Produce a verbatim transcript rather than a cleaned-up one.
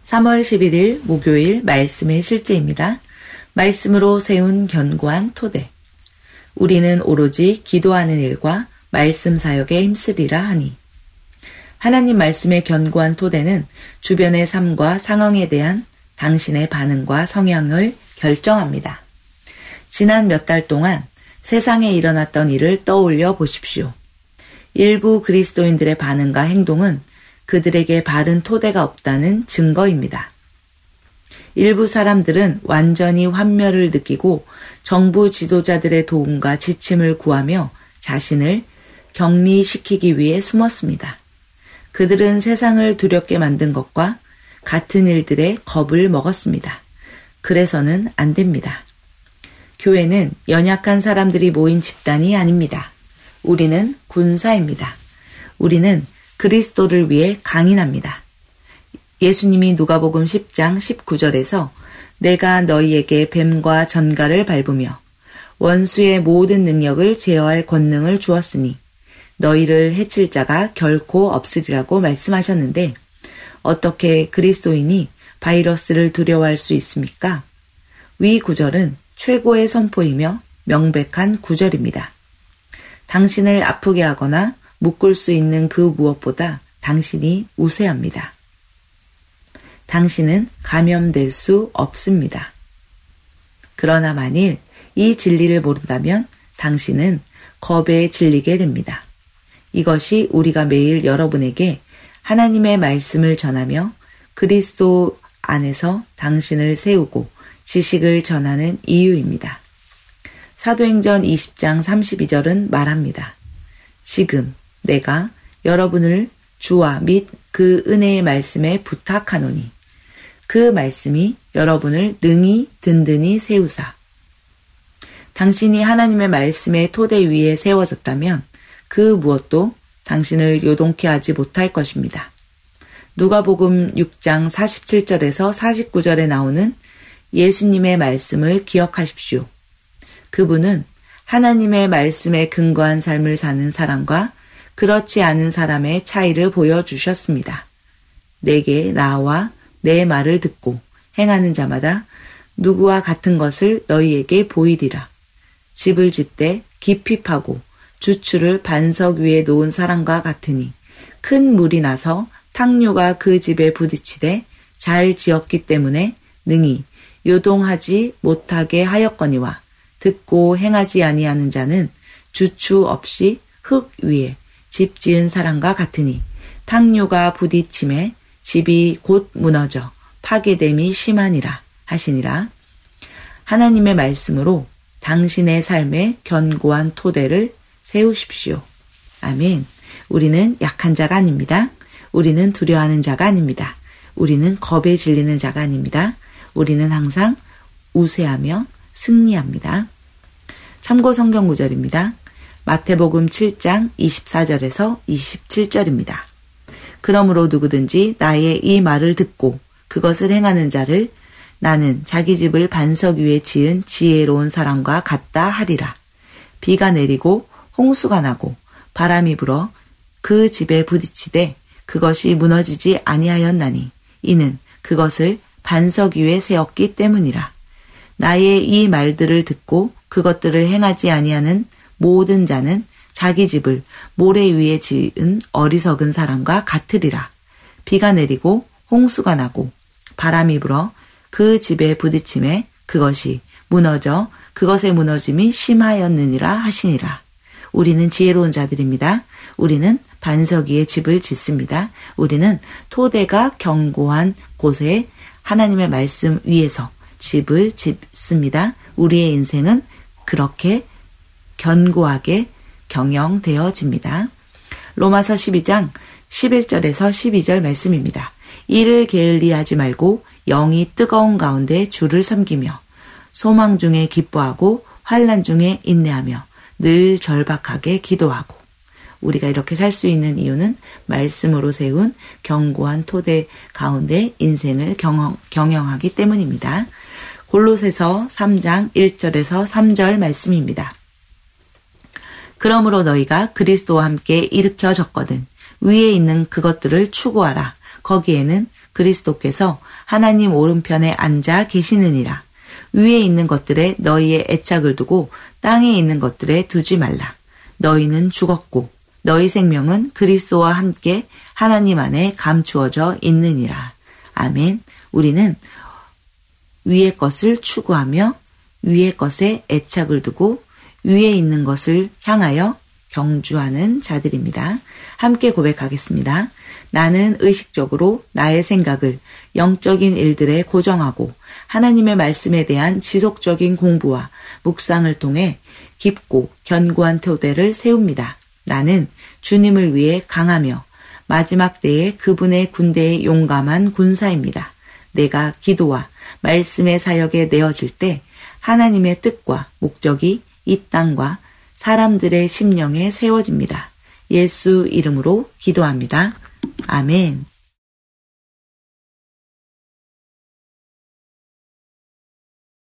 삼월 십일일 목요일 말씀의 실제입니다. 말씀으로 세운 견고한 토대. 우리는 오로지 기도하는 일과 말씀 사역에 힘쓰리라 하니. 하나님 말씀의 견고한 토대는 주변의 삶과 상황에 대한 당신의 반응과 성향을 결정합니다. 지난 몇 달 동안 세상에 일어났던 일을 떠올려 보십시오. 일부 그리스도인들의 반응과 행동은 그들에게 바른 토대가 없다는 증거입니다. 일부 사람들은 완전히 환멸을 느끼고 정부 지도자들의 도움과 지침을 구하며 자신을 격리시키기 위해 숨었습니다. 그들은 세상을 두렵게 만든 것과 같은 일들에 겁을 먹었습니다. 그래서는 안 됩니다. 교회는 연약한 사람들이 모인 집단이 아닙니다. 우리는 군사입니다. 우리는 그리스도를 위해 강인합니다. 예수님이 누가복음 십 장 십구 절에서 내가 너희에게 뱀과 전갈을 밟으며 원수의 모든 능력을 제어할 권능을 주었으니 너희를 해칠 자가 결코 없으리라고 말씀하셨는데 어떻게 그리스도인이 바이러스를 두려워할 수 있습니까? 위 구절은 최고의 선포이며 명백한 구절입니다. 당신을 아프게 하거나 묶을 수 있는 그 무엇보다 당신이 우세합니다. 당신은 감염될 수 없습니다. 그러나 만일 이 진리를 모른다면 당신은 겁에 질리게 됩니다. 이것이 우리가 매일 여러분에게 하나님의 말씀을 전하며 그리스도 안에서 당신을 세우고 지식을 전하는 이유입니다. 사도행전 이십 장 삼십이 절은 말합니다. 지금 내가 여러분을 주와 및 그 은혜의 말씀에 부탁하노니 그 말씀이 여러분을 능히 든든히 세우사. 당신이 하나님의 말씀의 토대 위에 세워졌다면 그 무엇도 당신을 요동케 하지 못할 것입니다. 누가복음 육 장 사십칠 절에서 사십구 절에 나오는 예수님의 말씀을 기억하십시오. 그분은 하나님의 말씀에 근거한 삶을 사는 사람과 그렇지 않은 사람의 차이를 보여주셨습니다. 내게 나와 내 말을 듣고 행하는 자마다 누구와 같은 것을 너희에게 보이리라. 집을 짓되 깊이 파고 주추를 반석 위에 놓은 사람과 같으니 큰 물이 나서 탕류가 그 집에 부딪히되 잘 지었기 때문에 능히 요동하지 못하게 하였거니와 듣고 행하지 아니하는 자는 주추 없이 흙 위에 집 지은 사람과 같으니 탕류가 부딪힘에 집이 곧 무너져 파괴됨이 심하니라 하시니라. 하나님의 말씀으로 당신의 삶의 견고한 토대를 세우십시오. 아멘. 우리는 약한 자가 아닙니다. 우리는 두려워하는 자가 아닙니다. 우리는 겁에 질리는 자가 아닙니다. 우리는 항상 우세하며 승리합니다. 참고 성경 구절입니다. 마태복음 칠 장 이십사 절에서 이십칠 절입니다. 그러므로 누구든지 나의 이 말을 듣고 그것을 행하는 자를 나는 자기 집을 반석 위에 지은 지혜로운 사람과 같다 하리라. 비가 내리고 홍수가 나고 바람이 불어 그 집에 부딪히되 그것이 무너지지 아니하였나니 이는 그것을 반석 위에 세웠기 때문이라. 나의 이 말들을 듣고 그것들을 행하지 아니하는 모든 자는 자기 집을 모래 위에 지은 어리석은 사람과 같으리라. 비가 내리고 홍수가 나고 바람이 불어 그 집에 부딪힘에 그것이 무너져 그것의 무너짐이 심하였느니라 하시니라. 우리는 지혜로운 자들입니다. 우리는 반석 위에 집을 짓습니다. 우리는 토대가 견고한 곳에 하나님의 말씀 위에서 집을 짓습니다. 우리의 인생은 그렇게 견고하게 경영되어집니다. 로마서 십이 장 십일 절에서 십이 절 말씀입니다. 이를 게을리하지 말고 영이 뜨거운 가운데 주를 섬기며 소망 중에 기뻐하고 환난 중에 인내하며 늘 절박하게 기도하고. 우리가 이렇게 살 수 있는 이유는 말씀으로 세운 견고한 토대 가운데 인생을 경영, 경영하기 때문입니다. 골로새서 삼 장 일 절에서 삼 절 말씀입니다. 그러므로 너희가 그리스도와 함께 일으켜졌거든 위에 있는 그것들을 추구하라. 거기에는 그리스도께서 하나님 오른편에 앉아 계시느니라. 위에 있는 것들에 너희의 애착을 두고 땅에 있는 것들에 두지 말라. 너희는 죽었고 너희 생명은 그리스도와 함께 하나님 안에 감추어져 있느니라. 아멘. 우리는 위의 것을 추구하며 위의 것에 애착을 두고 위에 있는 것을 향하여 경주하는 자들입니다. 함께 고백하겠습니다. 나는 의식적으로 나의 생각을 영적인 일들에 고정하고 하나님의 말씀에 대한 지속적인 공부와 묵상을 통해 깊고 견고한 토대를 세웁니다. 나는 주님을 위해 강하며 마지막 때에 그분의 군대의 용감한 군사입니다. 내가 기도와 말씀의 사역에 내어질 때 하나님의 뜻과 목적이 이 땅과 사람들의 심령에 세워집니다. 예수 이름으로 기도합니다. 아멘.